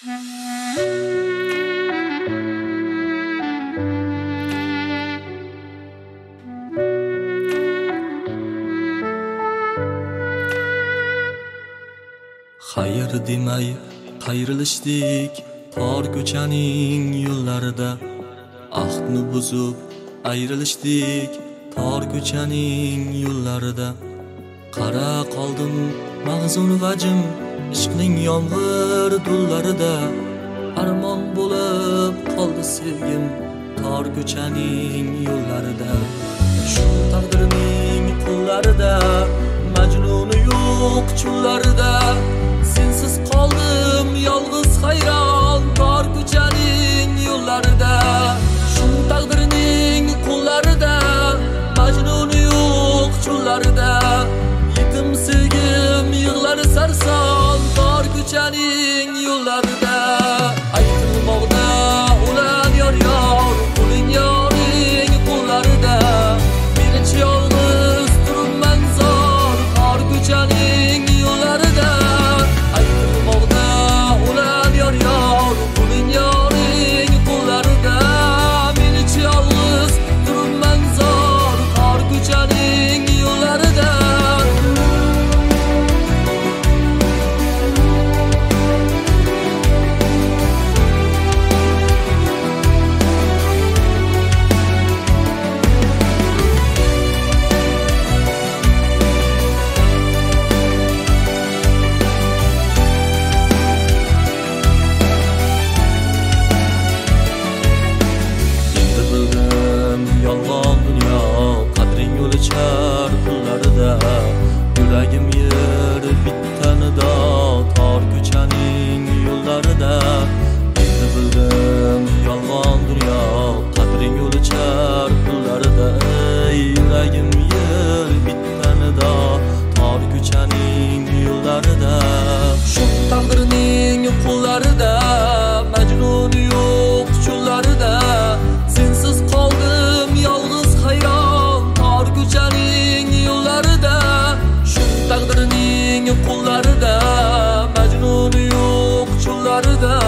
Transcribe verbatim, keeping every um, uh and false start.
Xayr demay qayrilishdik tor ko'chaning yo'llarida, ahdni buzib ayrilishdik tor ko'chaning yo'llarida. Qara qoldim mag'zun vajim ishqning yomg'ir do'llarida, armon bo'lib qoldi sevgim tor ko'chaning yo'llarida. Shu taqdirning qo'llarida, majnuni yo'q chullarida, sensiz qoldim yolg'iz hayron tor ko'chaning yo'llarida. Shu taqdirning qo'llarida, majnuni yo'q chullarida, yetim sevgim yig'lar sarson tor ko'chaning yo'llarida. Aytilmoqda o'lan yor yor, qo'ling yoring qo'llarida, mencha yolg'iz turibman zor tor ko'chaning yo'llarida. Aytilmoqda o'lan yor yor, qo'ling yoring qo'llarida, mencha yolg'iz turibman zor tor ko'chaning yo'llarida. Yolg'on dunyo qadring o'lchar pullarida, yuragim yer bittanida tor ko'chaning yo'llarida. Endi bildim yolg'on dunyo qadring o'lchar pullarida, yuragim yer bittanida tor ko'chaning yo'llarida. Shu taqdirning qo'llarida, majnuni yo'q chullarida, sensiz qoldim yolg'iz hayron tor ko'chaning yo'llarida. Shu taqdirning qo'llarida, majnuni yo'q chullarida,